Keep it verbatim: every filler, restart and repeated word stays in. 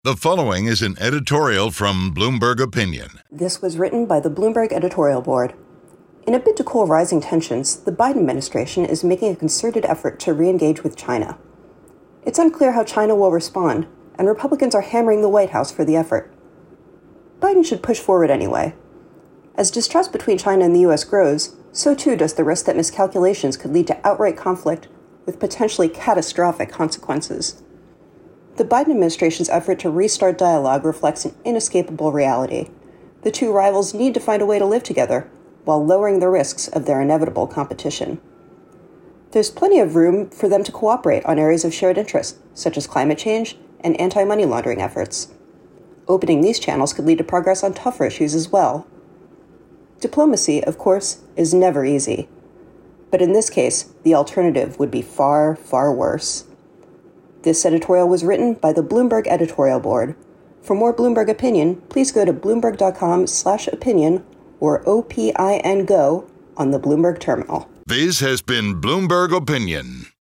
The following is an editorial from Bloomberg Opinion. This was written by the Bloomberg editorial board. In a bid to cool rising tensions, the Biden administration is making a concerted effort to re-engage with China. It's unclear how China will respond, and Republicans are hammering the White House for the effort. Biden should push forward anyway. As distrust between China and the U S grows, so too does the risk that miscalculations could lead to outright conflict with potentially catastrophic consequences. The Biden administration's effort to restart dialogue reflects an inescapable reality. The two rivals need to find a way to live together while lowering the risks of their inevitable competition. There's plenty of room for them to cooperate on areas of shared interest, such as climate change and anti-money laundering efforts. Opening these channels could lead to progress on tougher issues as well. Diplomacy, of course, is never easy. But in this case, the alternative would be far, far worse. This editorial was written by the Bloomberg editorial board. For more Bloomberg opinion, please go to bloomberg.com slash opinion or O P I N Go on the Bloomberg terminal. This has been Bloomberg Opinion.